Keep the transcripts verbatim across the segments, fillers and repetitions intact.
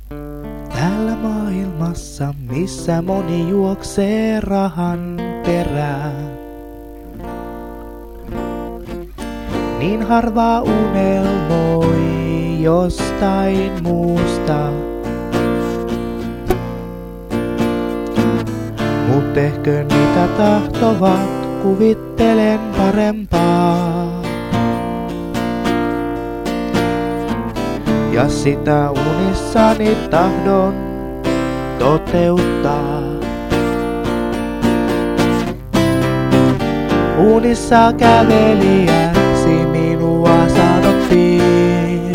Täällä maailmassa, missä moni juoksee rahan perään, niin harva unelmoi jostain muusta. Mut ehkä niitä tahtovat, kuvittelen parempaa. Ja sitä unissani tahdon toteuttaa. Unissa kävelijäksi minua sanottiin.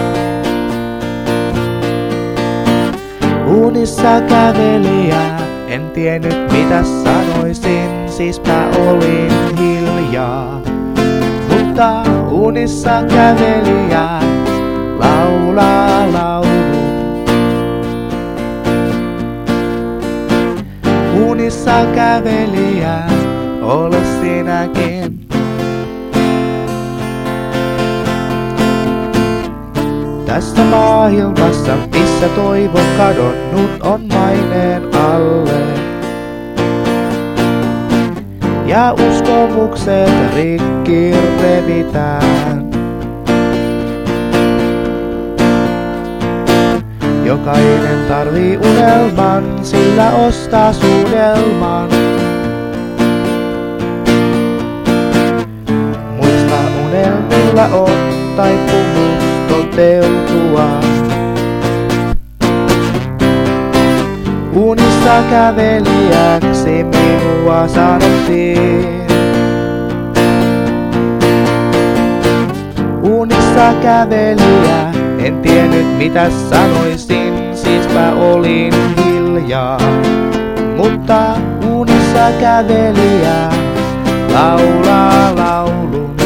Unissa kävelijä, en tiennyt mitä sanoisin, siispä olin hiljaa. Mutta unissa kävelijä laulaa laulun. Unissa kävelijä, ole sinäkin. Tässä maailmassa, missä toivo kadonnut on maineen alle. Ja uskomukset rikki revitään. Jokainen tarvii unelman, sillä ostaa suudelman. Muista unelmilla on taipumus toteutua. Unissa kävelijäksi minua sanottiin. Unissa kävelijä, en tiennyt mitä sanoisin, siispä olin hiljaa. Mutta unissa kävelijä laulaa laulun.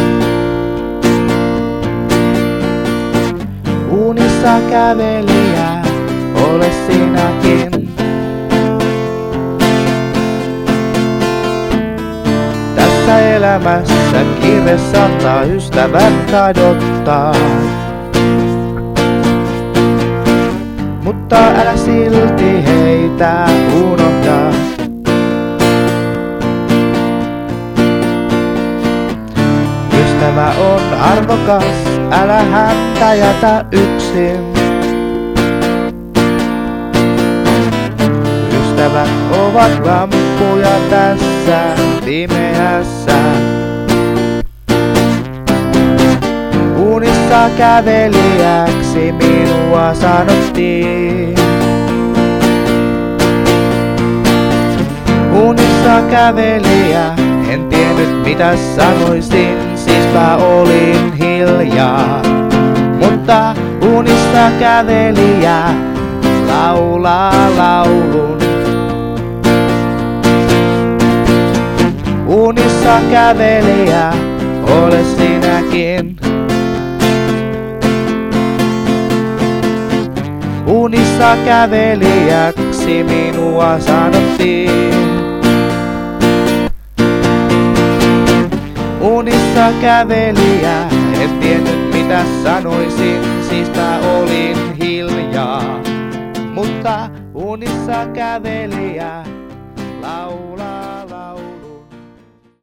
Unissa kävelijä, ole sinäkin. Tässä elämässä kiire saattaa ystävät kadottaa. Mutta älä silti heitä unohda. Ystävä on arvokas, älä häntä jätä yksin. Ystävät ovat lampuja tässä pimeässä. Unissa kävelijäksi minua sanottiin. Unissa kävelijä, en tiennyt mitä sanoisin, siispä olin hiljaa. Mutta unissa kävelijä laulaa laulun. Unissa kävelijä, ole sinäkin. Unissa kävelijäksi minua sanottiin. Unissa kävelijä, en tiennyt mitä sanoisin, siispä olin hiljaa. Mutta unissa kävelijä laulaa.